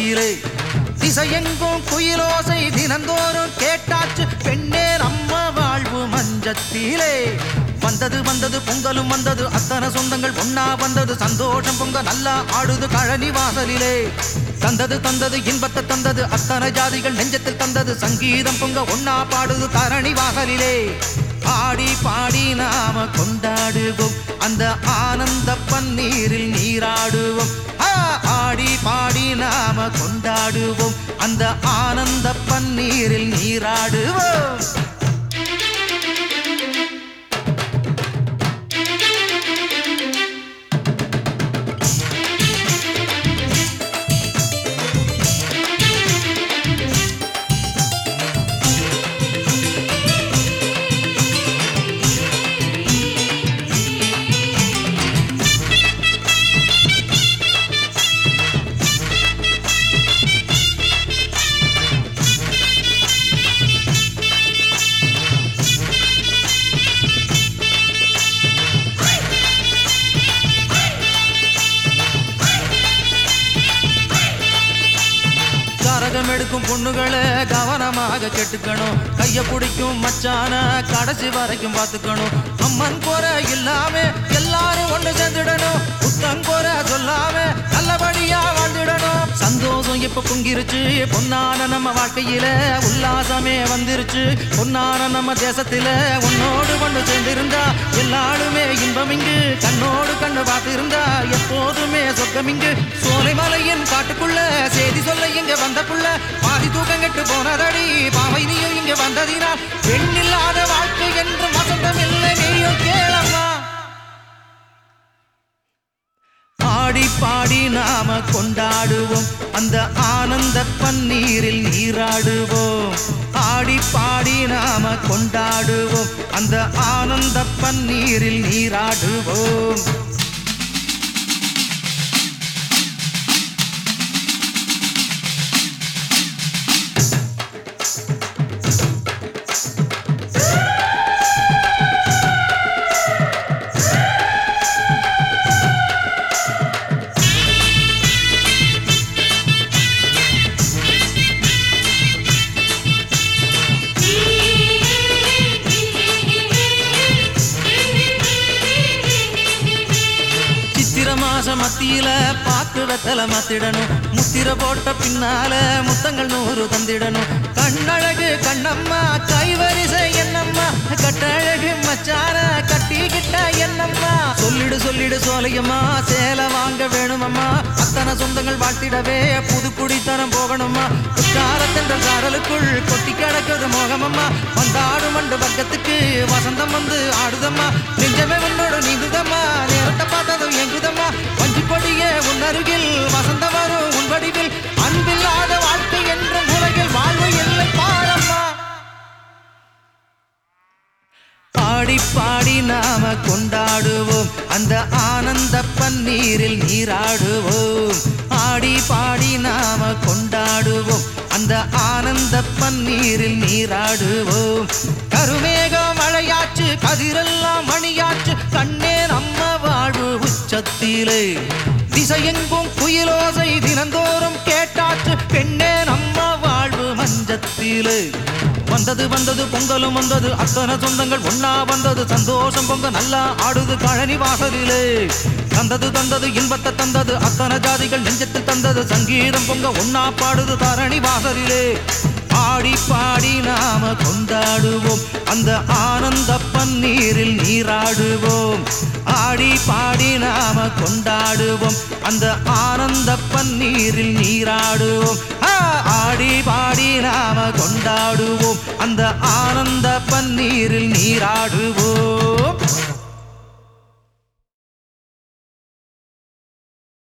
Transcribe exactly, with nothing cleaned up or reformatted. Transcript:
மஞ்சத்திலே திசையெங்கும் குயிலோசை தினந்தோறும் கேட்டாச்சு பெண்ணே நம்ம வாழ்வு மஞ்சத்திலே வந்தது வந்தது பொங்கலும் வந்தது அத்தனை சொந்தங்கள் ஒன்னா வந்தது சந்தோஷம் பொங்க நல்லா ஆடுது கழனி வாசலிலே தந்தது தந்தது இன்பத்தை தந்தது அத்தனை ஜாதிகள் நெஞ்சத்தில் தந்தது சங்கீதம் பொங்க ஒன்னா பாடுது தரணி வாசலிலே ஆடி பாடி நாம கொண்டாடுவோம் அந்த ஆனந்த பன்னீரில் நீராடுவோம் ஆடி பாடி நாம கொண்டாடுவோம் அந்த ஆனந்த பன்னீரில் நீராடுவோம் எடுக்கும் பொண்ணுகளை கவனமாக கேட்டுக்கணும் கைய பிடிக்கும் மச்சான கடைசி வரைக்கும் பார்த்துக்கணும் அம்மன் குறை இல்லாம எல்லாரும் ஒண்ணு சேர்ந்துடணும் புத்தம் குறை சொல்லாம நல்லபடியா வாழ்ந்துடணும் சந்தோஷம் இப்ப பொங்கிருச்சு பொன்னான நம்ம வாழ்க்கையில உல்லாசமே வந்துருச்சு பொன்னான நம்ம தேசத்தில உன்னோடு கொண்டு சேர்ந்திருந்தா எல்லாருமே இன்பம் இங்கு கண்ணோடு கண்ணு பார்த்திருந்தா எப்போதுமே சொர்க்கம் இங்கு சோலைமலையின் காட்டுக்குள்ள செய்தி சொல்ல இங்க வந்தக்குள்ள பாதி தூக்கம் கெட்டு போனதடி பாவை நீயும் இங்க வந்ததினால் பெண்ணில்லாத வாழ்க்கை என்று வசந்தம் இல்லை நீயும் கேளம்மா ஆடி பாடி நாம கொண்டாடுவோம் அந்த ஆனந்த பன்னீரில் நீராடுவோம் ஆடி பாடி நாம கொண்டாடுவோம் அந்த ஆனந்த பன்னீரில் நீராடுவோம் மத்தியில பாக்கு வெத்தல மாத்திடணும் முத்திர போட்ட பின்னால முத்தங்கள் நூறு தந்திடணும் கண்ணழகு கண்ணம்மா கைவரிசை என்னம்மா கட்டழகு மச்சார கட்டிக்கிட்ட என்னம்மா சொல்லிடு சொல்லிடு சோலையம்மா சேலை வாங்க வேணுமம்மா அத்தனை சொந்தங்கள் வாழ்த்திடவே புது குடித்தனம் போகணுமா குற்றாரத்தென்ற சாரலுக்குள் கொட்டி கிடக்குது மோகமம்மா வந்தாடும் மண்டு பக்கத்துக்கு வசந்தம் வந்து ஆடுதம்மா நெஞ்சமே உன்னோடு நீங்குதம்மா நேரத்தை பார்த்ததும் எங்குதம்மா வஞ்சி கொடியே உன் அருகில் வசந்த வரும் உன் வடிவில் அன்பில்லாத வாழ்க்கை என்ற உலகில் வாழ்வு இல்லை பாரம்மா பாடி பாடி நாம கொண்டாடுவோம் அந்த ஆனந்த பன்னீரில் நீராடுவோம் ஆடி பாடி நாம கொண்டாடுவோம் அந்த ஆனந்த பன்னீரில் நீராடுவோம் கருமேகம் மழையாச்சு கதிரெல்லாம் மணியாச்சு கண்ணே நம்ம வாழ்வு உச்சத்திலே திசையெங்கும் குயிலோசை தினந்தோறும் கேட்டாச்சு பெண்ணே நம்ம வாழ்வு மஞ்சத்திலே வந்தது வந்தது பொங்கலும் வந்தது அத்தனை சொந்தங்கள் ஒன்னா வந்தது சந்தோஷம் பொங்க நல்லா ஆடுது கழனி வாசலிலே தந்தது தந்தது இன்பத்தை தந்தது அத்தனை ஜாதிகள் நெஞ்சத்தில் தந்தது சங்கீதம் பொங்க ஒன்னா பாடுது தரணி வாசலிலே ஆடி பாடி நாம கொண்டாடுவோம் அந்த ஆனந்த பன்னீரில் நீராடுவோம் ஆடி பாடி நாம கொண்டாடுவோம் அந்த ஆனந்த பன்னீரில் நீராடுவோம் ஆடி பாடி நாம கொண்டாடுவோம் அந்த ஆனந்த பன்னீரில் நீராடுவோம்.